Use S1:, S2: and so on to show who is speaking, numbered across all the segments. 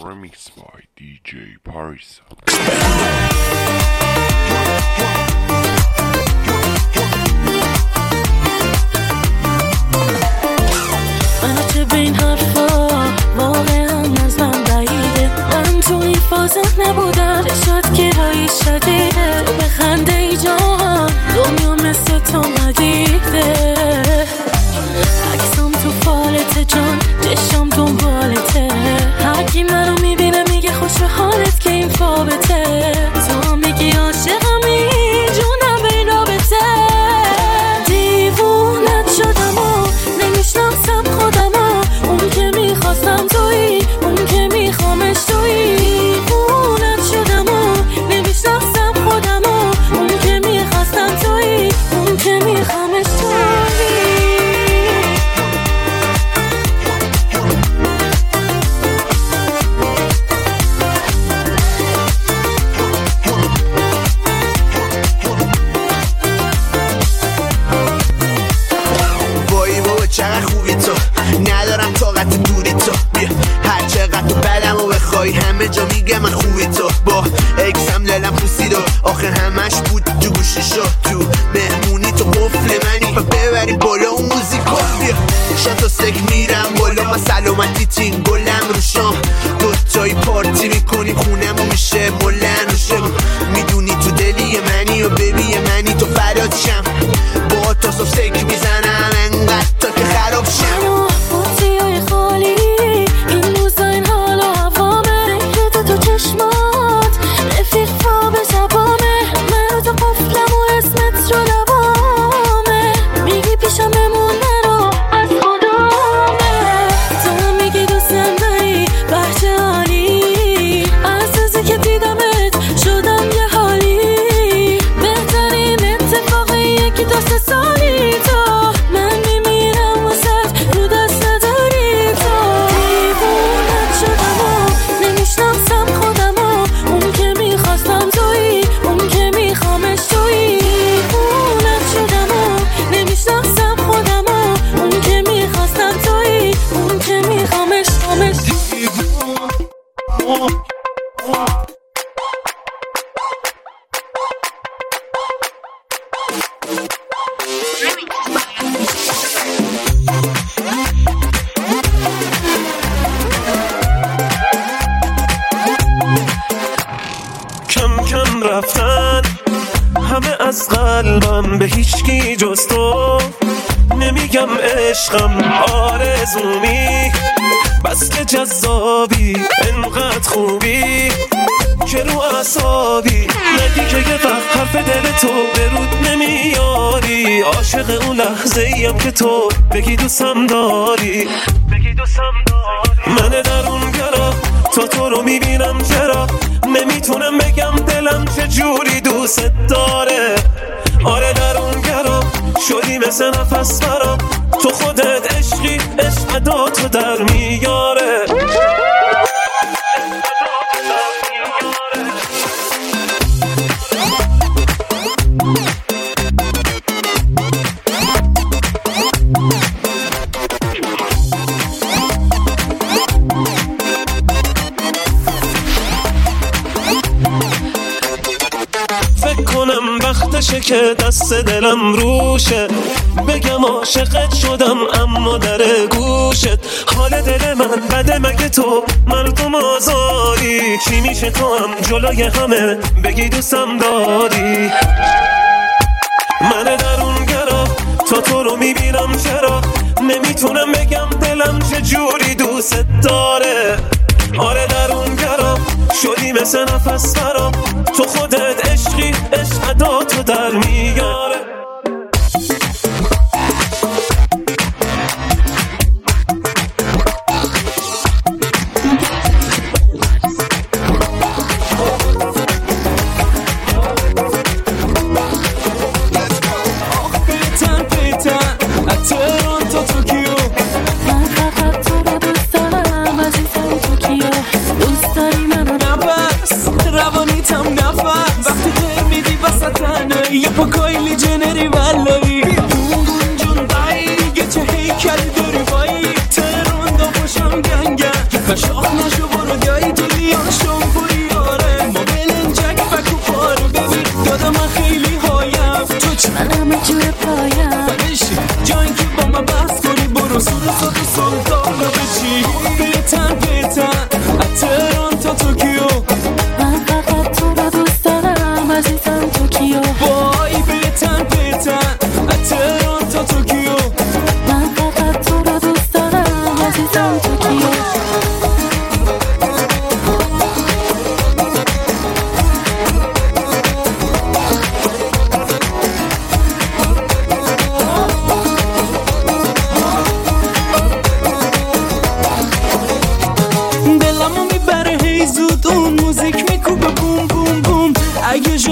S1: Remixed by DJ Parisa.
S2: من چه به این حرفا واقعا از من بعیده، من تو این فازه نبودم، شاید گرایی شدیده، تو بخنده ای جان دنیا مثل تو ندیده، عکسم تو فالته جان، چشم دنبالته، هرکی منو میبینه میگه خوش به حالت که این فابته، تو میگی عاشقمی جونم به این رابطه، دیوونت شدم و نمیشناسم خودم و اون که میخواستم تویی، اون که میخوامش تویی، دیوونت شدم و نمیشناسم خودم و اون که میخواستم تویی، اون که میخوامش تویی.
S3: چقدر خوبی تو، ندارم طاقت دوری تو، بیا هر چقدر تو بدم و بخوای همه جا میگه من خوبی تو، با اکسم لالم خوسید و آخر همش بود تو گوششو، تو مهمونی تو قفل منی و ببری بالا اون موزیکو، بیا شان تا سک میرم بالا من سلامتی تین گلم رو شام، دوتایی پارتی میکنیم خونمون میشه ملن و شم، میدونی تو دلی منی و ببی منی تو فریاد شم، با تا صف سک میزنم انقدر تا که خراب شم،
S2: بوتیای خالی این روزا این حال و هوامه، فکر تو چشمات رفیق خواب شبامه، من رو تو قفلم و اسمت رو لبامه، میگی پیشم بمون نرو از خدامه، تو میگی دوستم داری بحچه حالی، از روزی که دیدمت شدم یه حالی، بهترین اتفاقی یکی دو سه سالی تو، من میمیرم واسه رو دست نداری تو، دیوونت شدم و نمیشناسم خودم و اون که میخواستم تویی، اون که میخوامش تویی، دیوونت شدم و نمیشناسم خودم و اون که میخواستم تویی، اون که میخوامش تویی.
S4: کم کم رفتن همه از قلبم، به هیچکی جز تو نمیگم عشقم آرزومی، بس که جذابی انقدر خوبی که رو اعصابی، نگی که یه وقت حرف دل تو به رود نمیاری، عاشق اون لحظه ایم که تو بگی دوستم داری، من درونگرا تو رو میبینم چرا نمیتونم بگم دلم چه جوری دوست داره، آره درونگرا شدی مثل نفس برام، تو خودت عشقی عشق اداتو در میاره، وقتشه که دست دلم روشه، بگم عاشقت شدم اما در گوشت، حال دل من بده مگه تو مردم آزاری، چی میشه تو هم جلوی همه بگی دوستم داری، من درونگرا تو رو میبینم چرا نمیتونم بگم دلم چه جوری دوست داره، آره درونگرا شدی مثل نفس برام، تو خودت عشقی عشق اداتو در میاره.
S2: یه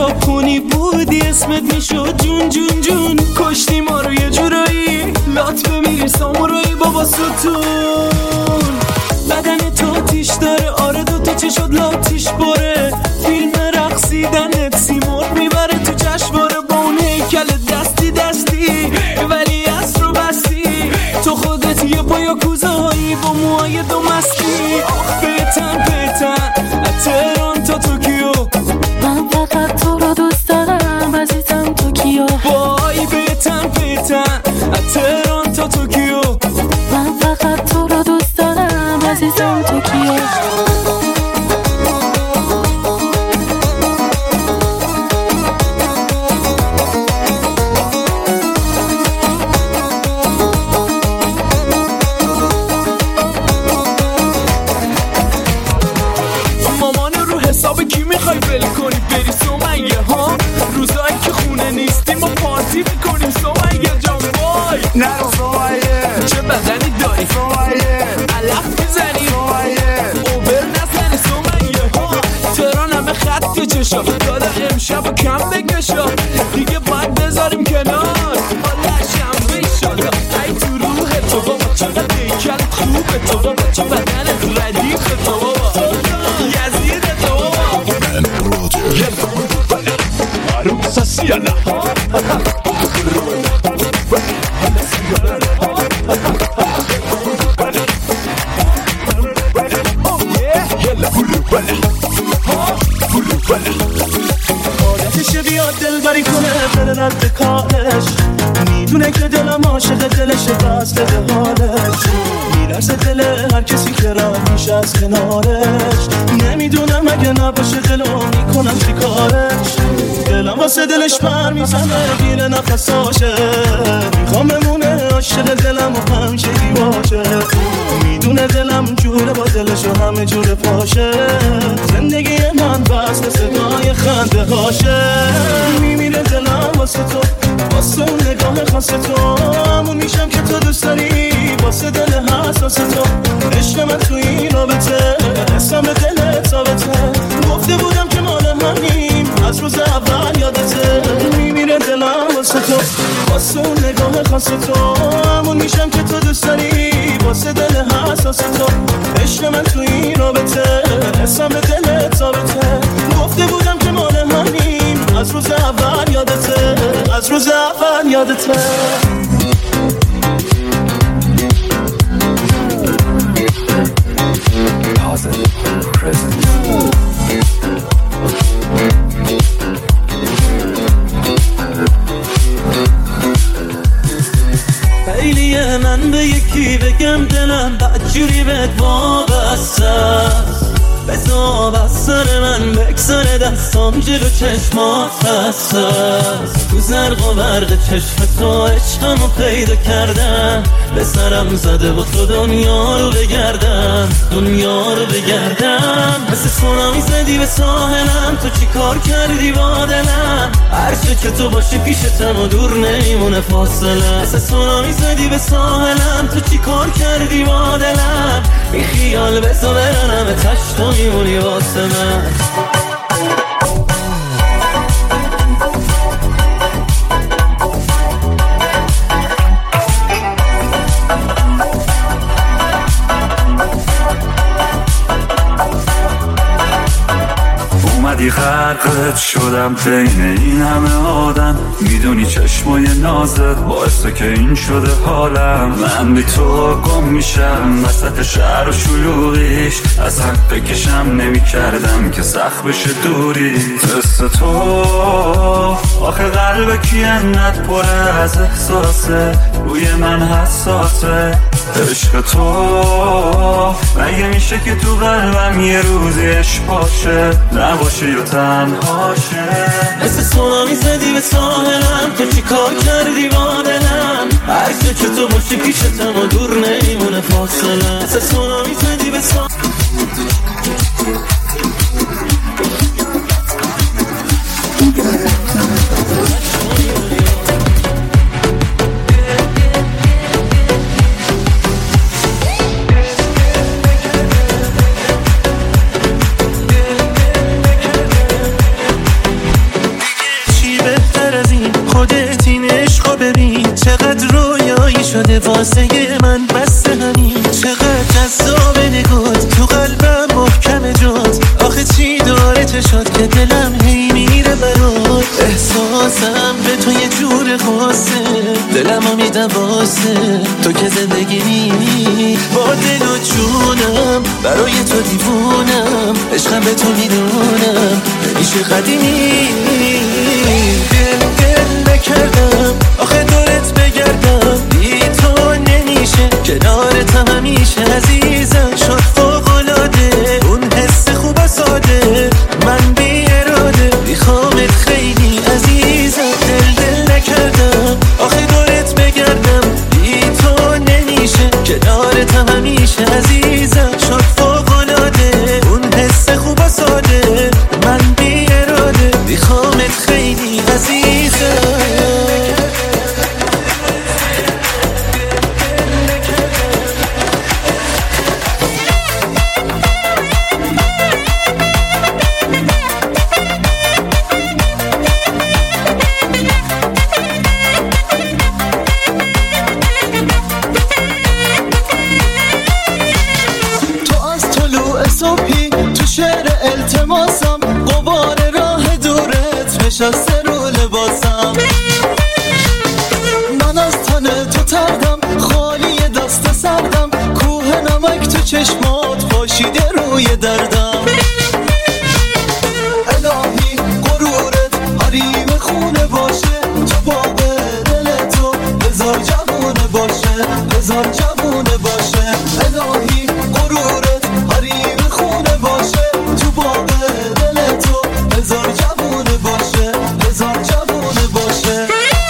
S5: حساب کنی بودی اسمت میشد جون جون جون. کشتی ما رو یه جورایی لات بمیری سامورایی بابا ستون. بدن تو تیش داره آره دوتا چشات لاتیش باره. فیلم رقصیدنت سیمرغ میبره تو جشنواره با اون هیکل دستی دستی ولی از رو بستی. تو خودت یه پایا کوزهایی با موهای دو مستی. آخ بیتن تهران تا توکیو
S2: من فقط تو رو دوست دارم عزیزم توکیو.
S5: وای بیتن تهران تا توکیو
S2: من فقط تو رو دوست دارم عزیزم توکیو.
S5: حساب کی میخوای بل کنی بری سمیه ها؟ روزایی که خونه نیستیم و پارتی میکنیم سمیه جان. وای
S3: نرو سمیه
S5: چه بدنی داری
S3: سمیه
S5: علف میزنی
S3: سمیه
S5: اوبر نزنی سمیه ها. تهران همه خط چشا داده امشب و کم بکشا دیگه باید بذاریم کنار. حالا شنبه ایشالا ای تو روح تو بابا چقدر دیکل خوبه تو بابا چه بدنت ردیفه تو بابا یزید تو بابا عروس سیانا عادتشه بیاد دل بری کنه بره رد کارش. میدونه که دلم عاشق دلشه بس بده حالش. میرسه دل هر کسی که راه میشه از کنارش. نمیدونم اگه نباشه دلو میکنم چی کارش. دلم واسه دلش پر میزنه گیره نفساشه. میخوام بمونه عاشق دلم و همیشگی باشه. میدونه دلم جوره با دلش و همه جوره پاشه. زندگی من بس صدای خنده هاشه. میمیره دلم واسه تو واسه اون نگاه خاص تو. همون میشم که تو دوست داری واسه دل حساس تو. عشق من تو این رابطه حسم به دل ثابته. گفته بودم که مال همیم از روز اول یادته. میمیره دلم واسه تو واسه اون نگاه خاص تو. همون میشم که تو دوست داری واسه دل حساس تو. عشق من تو این رابطه حسم به دل ثابته. گفته بودم که مال همیم از روز اول یادته. از روز اول یادته. خیلیه من به یکی بگم دلم بدجوری بهت وابسته. بزا بس سر من بکسر دستام جلو چشمات هسته. تو زرق و برق چشم تو عشقمو پیدا کردم. به سرم زده و تو دنیا رو بگردم دنیا رو بگردم. مثل سونامی زدی به ساحلم تو چی کار کردی با دلم. هرچه که تو باشی پیشتم و دور نمیمونه فاصله. مثل سونامی زدی به ساحلم تو چی کار کردی با دلم. بی خیال بزا برنم تشت تو میمونی واسه من.
S6: اومدی غرقت شدم بین این همه آدم. میدونی چشمای نازت باعث که این شده حالم. من بی تو گم میشم وسط شهر و شلوغیش. از حق بکشم نمی کردم که سخت بشه دوری. مثل تو آخه قلب کی انقدر پر از احساسه. روی من حساسه عشق تو. مگه میشه که تو قلبم یه روزی عشق باشه نباشه یا تنهاشه.
S5: مثل سونامی زدی به ساحلم تو چی کار کردی با دلم. هرچه که تو باشی پیشتم و دور نمیمونه فاصله. مثل سونامی زدی به ساحلم. واسه من بس همین. چقدر جذاب نگات تو قلبم محکم جات. آخه چی داره چشات که دلم هی میره برات. احساسم به تو یه جور خاصه، دلمو میدم واسه تو که زندگی نی. با دل و جونم برای تو دیوونم، عشقم به تو میدونم نمیشه قدیمی. دل نکردم آخه دورت بگردم، بی تو نمیشه کنارتم همیشه. عزیزم شد فوق‌العاده اون حس خوب و ساده، من بی اراده میخوامت خیلی عزیزم. دل نکردم آخه دورت بگردم، بی تو نمیشه کنارتم همیشه. عزیزم شد فوق‌العاده اون حس خوب و ساده، من بی اراده میخوامت خیلی عزیزم. التماسم غبار راه دورت نشسته رو لباسم. من از تن تو تردم خالی دست سردم، کوه نمک تو چشمات پاشیده روی دردم. الهی غرورت حریم خونه باشه، تو باغ دل تو هزار جوونه باشه، هزار جوونه باشه. الهی غرورت حریم خونه باشه، تو باغ دل تو هزار جوونه باشه، هزار جوونه باشه.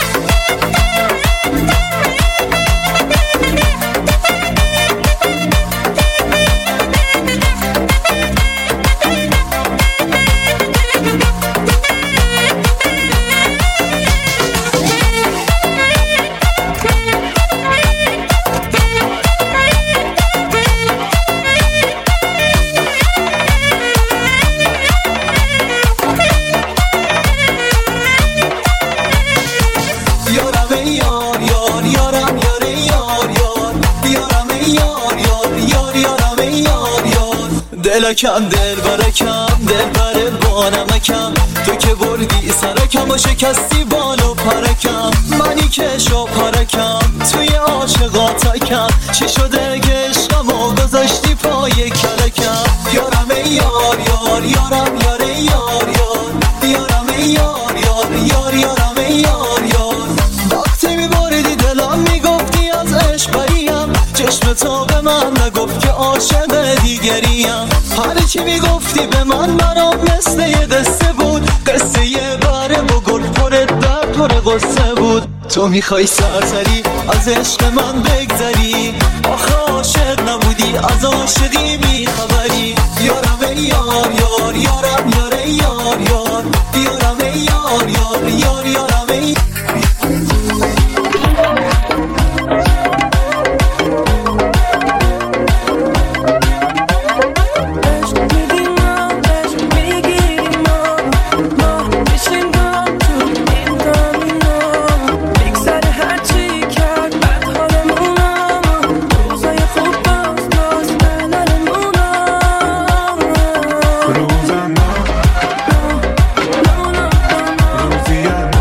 S5: دلکم دل برکم دل بره بانمکم، تو که بردی سرکم و شکستی بال و پرکم. منی که شو پرکم توی عاشقاتکم، چی شده که عشقم و گذاشتی پای کلکم. یارم ای یار یار یارم یار ای یار یار، یارم ای یار یار یار یارم ای یار یار. وقتی میبریدی دلم میگفتی از عشق بریم، چشم تو به من نگفت که عاشق دیگریم. هر چی میگفتی به من برام مثل یه دسته بود، قصه یه بره و گل پر درد پر قصه بود. تو میخوای سرسری از عشق من بگذری، آخه عاشق نبودی از عاشقی میخبری. یارم ای یار یار یارم یار ای یار یار، یارم ای یار یار یار یارم ای.
S7: روزی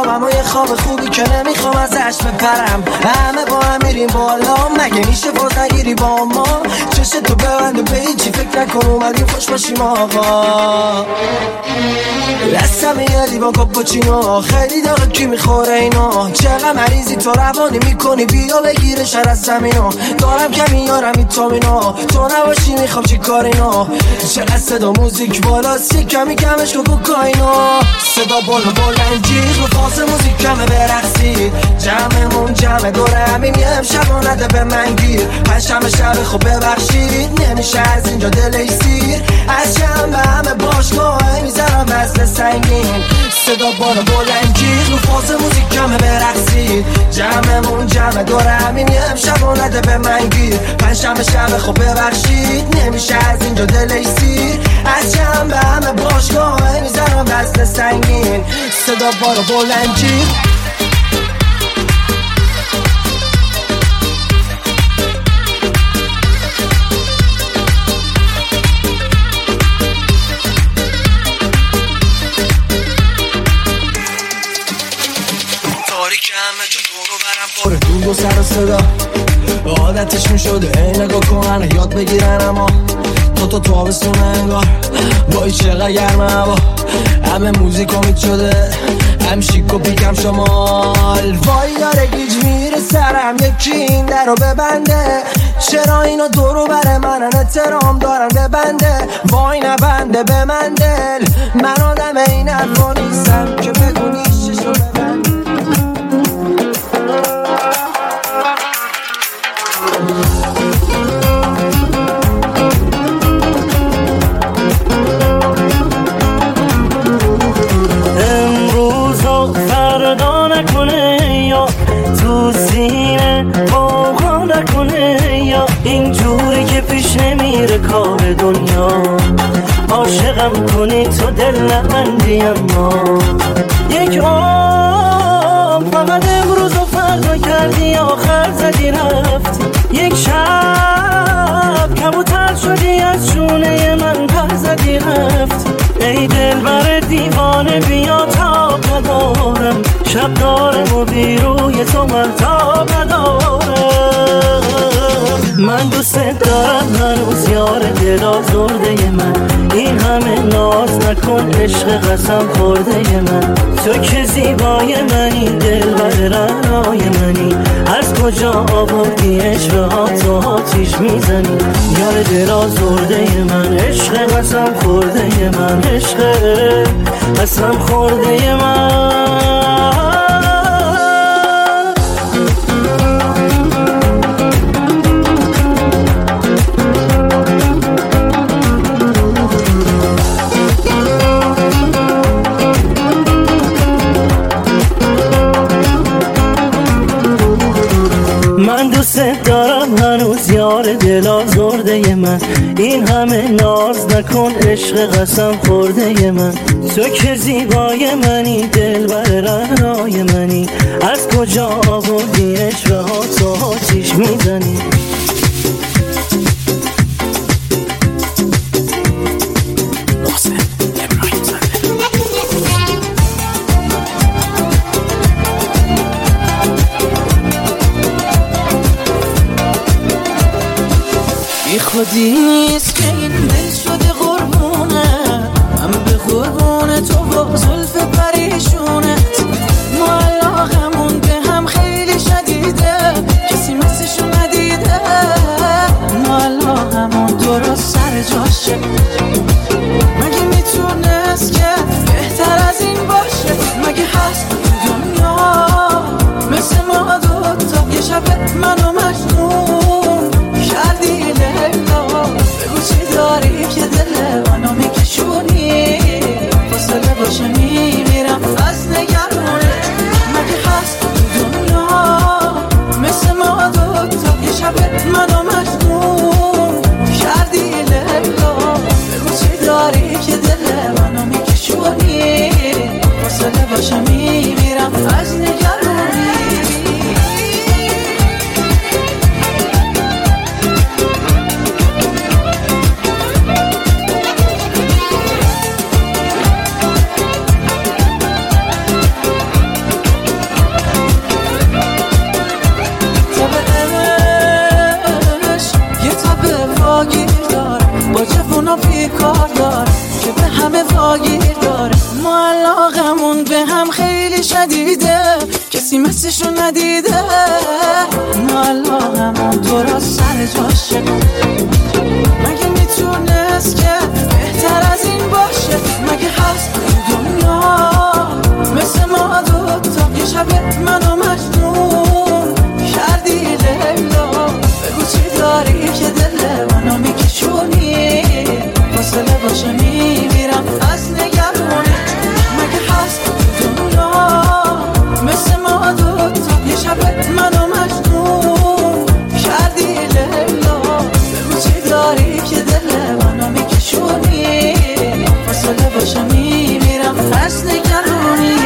S7: خوابم و یه خواب خوبی که نمیخوام ازش بپرم. همه با هم میریم بالا، مگه میشه باز نگیری با ما؟ چشت تو ببند و به هیچی فکر نکن، اومدیم خوش باشیم آقا. دستم یادی با کاپوچینو، خیلی داغه کی میخوره اینو؟ چقدر مریضی تو روانی میکنی، بیا بگیره شر از زمینو. دارم کمی یارم ویتامینو، تو نباشی میخوام چی کار اینو؟ چقدر صدا موزیک بالاست، یه کمی کمش کن کوکائینو. صدا بالا بلنجیغ رو فاز موزیک کمه برقصی، جمعمون جمع دوره همین یه امشب و نده به من گیر. پنجشنبه شب خب ببخشید، نمیشه از اینجا دلش سیر. از جمع به همه باشگاه میذارم وزن سنگین. صدا بالا بلنجیغ رو فاز موزیک کمه برقصی، جمعمون جمع دوره همین یه امشب و نده به من گیر. پنجشنبه شب خب ببخشید، نمیشه از اینجا دلش سیر. از جمع به همه باشگاه میذارم وزن سنگین. صدا بالا بلنجیغ. دور و سر و صدا عادتش میشده ای نگاه کنن یاد بگیرن، اما تو تابستون انگار وای چقدر گرمه هوا. همه موزیک امید شده، هم شیک و پیکم شمال. وای داره گیج میره سرم، یکی این در رو ببنده. چرا اینو دورو بره منن احترام دارن ببنده؟ وای نبنده به من دل، من آدم این حرفا نیستم که بگو نیششو ببنده.
S8: فردا نکنه یا تو سینه باقا نکنه، یا اینجوری که پیش نمیره کار دنیا. عاشقم کنی تو دل نبندی، اما یک عمر فقط امروز و فردا کردی، آخر زدی رفتی. یک شب کبوتر شدی از شونه من، پر زدی رفتی. ای دل بر دیوانه بیا تا ندارم، شب دارم و بی روی تو من تا ندارم. من دوست دارم هنوز یار دل آزرده من، این همه ناز نکن عشق قسم خورده من. تو که زیبای منی، دل بر رنای منی، از کجا آوردی عشق ها تو آتیش میزنی. یار دل آزرده من، عشق قسم خورده من، عشق قسم خورده من. من دوست دارم هنوز یار دل آزرده من، این همه ناز نکن عشق قسم خورده من. تو که زیبای منی، دل بر رنای منی، از کجا آوردی عشق ها تو آتیش میزنی.
S2: خودی نیست که این دل شده قربونه، من به قربون تو با زلف پریشونت. ما علاقمون به هم خیلی شدیده، کسی مثلشو ندیده. ما علاقمون درست سر جاشه، مگه میتونست که بهتر از این باشه؟ مگه هست تو دنیا مثل ما دوتا؟ یه شب منو مجنون کردی لیلا، بگو چی داری که دل منو میکشونی؟ فاصله باشه میمیرم از نگه
S5: گیر داره. ما علاقمون به هم خیلی شدیده، کسی مثلشو ندیده. ما علاقمون تو را سر جاشه، مگه میتونست که بهتر از این باشه؟ مگه هست دنیا مثل ما دوتا؟ یه شب منو مجنون کردی لیلا، بگو چی داری که دل منو میکشونی؟ فاصله باشه میمیرم از نگرانی. مگه هست دنیا مثل ما دوتا؟ یه شب منو مجنون کردی لیلا، بگو چی داری که دل منو میکشونی؟ فاصله باشه میمیرم از نگرانی.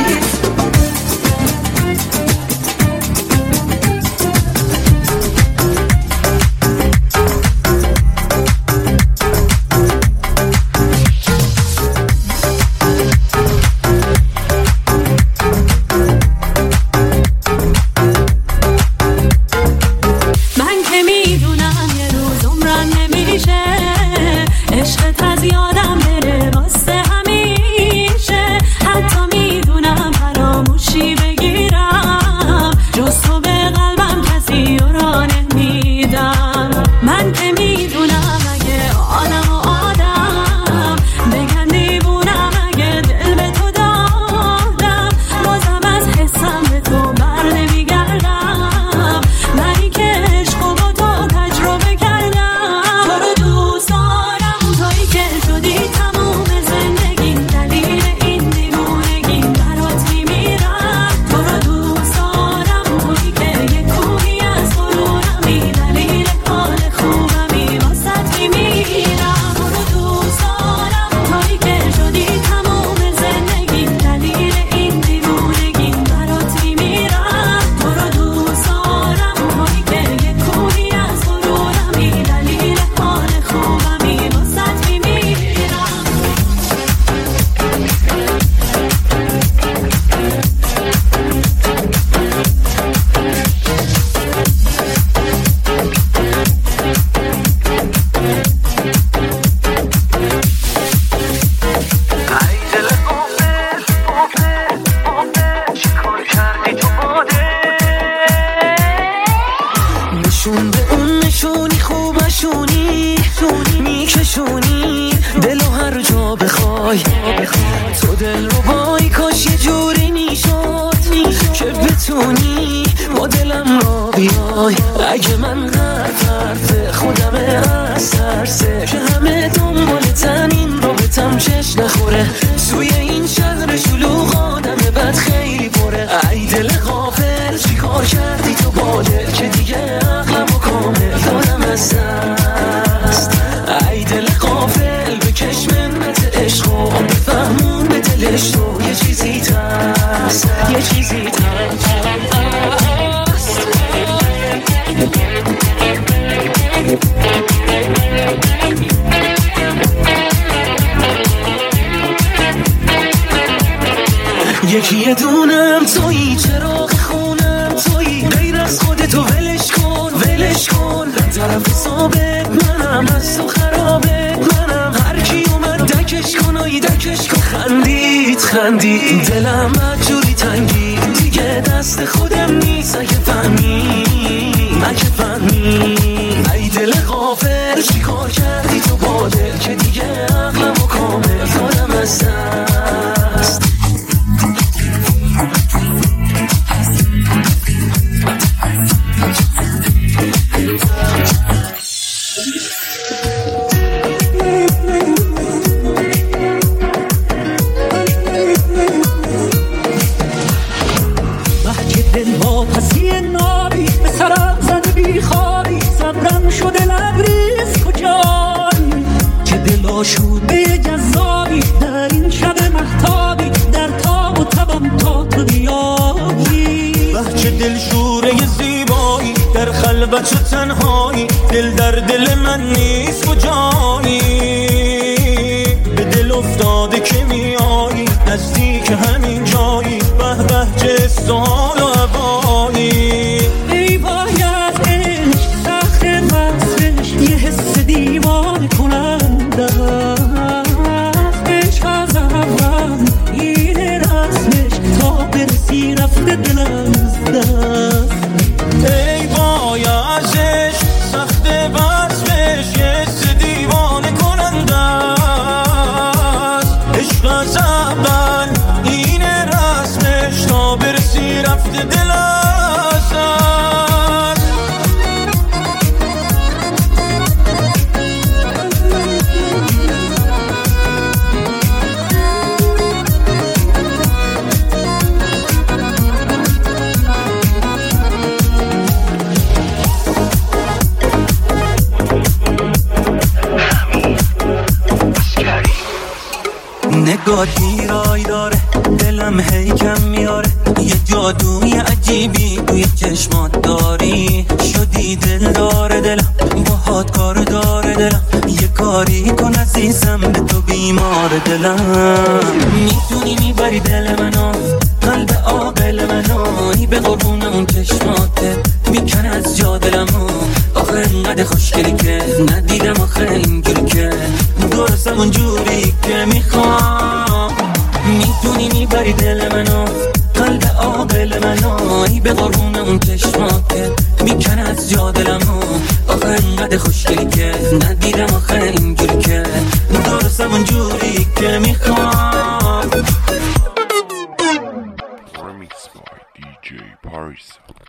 S9: تو دل رو بای کاش یه جوری میشد که بتونی با دلم را بیای. اگه من غرفت خودم از ترسه که همه دنبالتن این رابطم چش نخوره. توی این شهر شلوغ آدم بد خیلی پره. ای دل غافل چی کار کردی تو با دل که دیگه عقلمو کامل دادم از دست. ای دل غافل بکش منت عشق و بفهمون به دلش تو یه چیزی تست، یه چیزی تست. یکی یه دونم تویی، چراغ خونم تویی، غیر از خودتو ولش کن ولش کن. طرف ثابت منم، از تو خرابت منم. هر کی اومد دکش کن و دکش کن. خندید دلم جوری تنگی دیگه دست خودم نیست. اگه فهمی ای دل غافل چی کار کردی تو با دل که دیگه عقلمو کامل دادم از دست.
S5: شده جذابی در این شب مهتابی، در تاب و تبم تا تو بیایی. بچه دلشوره زیبایی در خلوت و تنهایی، دل در دل من نیست کجایی. به دل افتاده که میایی نزدیک همین جایی. به به چه سال و عبایی. ای باید عشق سخت مصرش یه حس دیوانه کننده. عشق ازم ای بایشش سخت وصفش یه دیوانه کننده است عشق از اول این رسمش تا برسی رفته دل از
S9: نگاه دیرای داره دلم هی کم میاره یه جادوی عجیبی توی چشمات داری شدی دل داره دلم باهات کار داره دلم یه کاری کن عزیزم به تو بیمار دلم میتونی میبری دل منو قلب عاقل منو ای به قربون اون چشماته میکن از جا دلمو آخه انقدر خوشگلی که ندیدم آخه اینجوری که درستم اونجوری که میخوام میتونی میبری دل منو قلب عاقل منو ای به قربون اون چشماته میکن از جا دلمو آخه انقدر خوشگلی که ندیدم آخه اینجوری که درستم اونجوری که میخوام
S1: Remix by DJ Parisa.